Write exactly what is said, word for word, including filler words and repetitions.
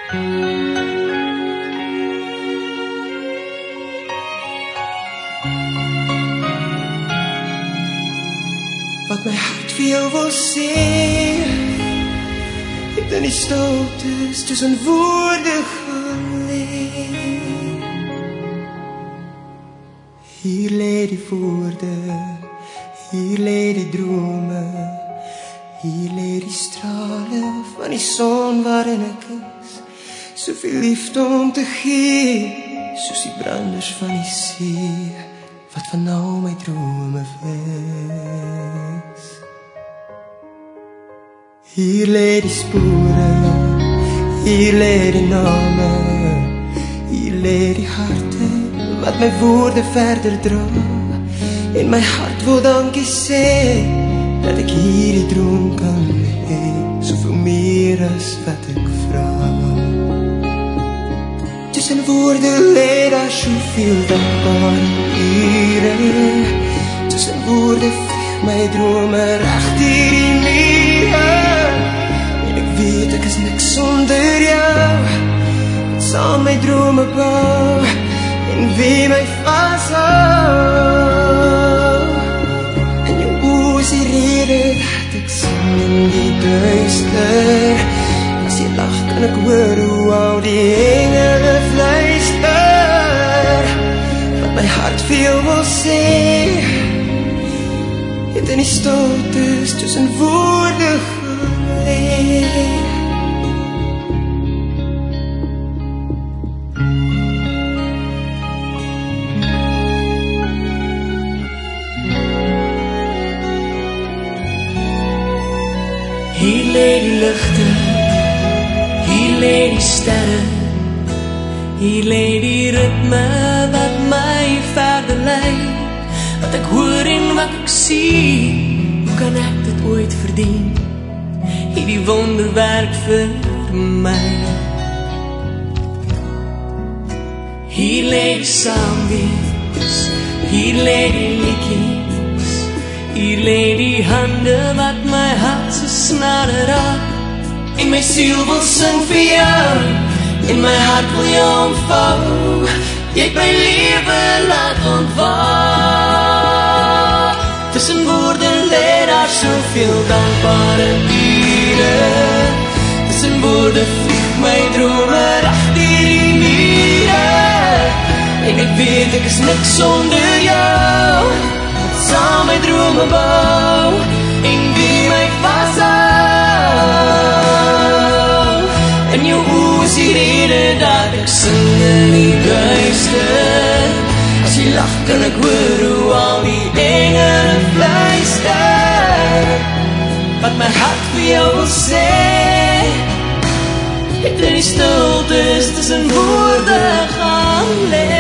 Wat my hart vir jou wil sê, het in die stiltes tussen woorde gelê. Hier lê die woorde, hier lê die drome, hier lê die strale van die son waarin ek is, soveel liefde om te gee, soos die branders van die see, wat van al my drome wees. Hier lê die spore, hier lê die name, hier lê die harte, wat my woorde verder dra, en my hart wil dankie sê, dat ek hierdie droom kan hê, soveel meer as wat ek vra. Tussen woorde lê daar soveel dankbare ure, tussen woorde vlieg my drome reg deur die mure, en ek weet ek is niks sonder jou, wat saam my drome bou, en wie my vashou. En jou oë is die rede dat ek sing in die duister, as jy lag kan ek hoor hoe al die engele fluister, wat my hart vir jou wil sê, het in die stiltes tussen woorde gelê. Hier lê die ligte, hier lê die sterre, hier lê die ritme wat my verder lei, wat ek hoor en wat ek sien, hoe kan ek dit ooit verdien, hierdie wonderwerk vir my. Hier lê die saamwees, hier lê die liedjies, hier lê die hande wat my hart so snare raak, en my siel wil sing vir jou, en my hart wil jou omvou, jy het my lewe laat ontwaak. Tussen woorde lê daar soveel dankbare ure, tussen woorde vlieg my drome reg deur die mure, en ek weet ek is niks sonder jou, saam my drome bou, en wie my vashou. In jou oë is die rede dat ek sing in die duister, as jy lag kan ek hoor hoe al die engele fluister, wat my hart vir jou wil sê, het in die stiltes tussen woorde gaan lê.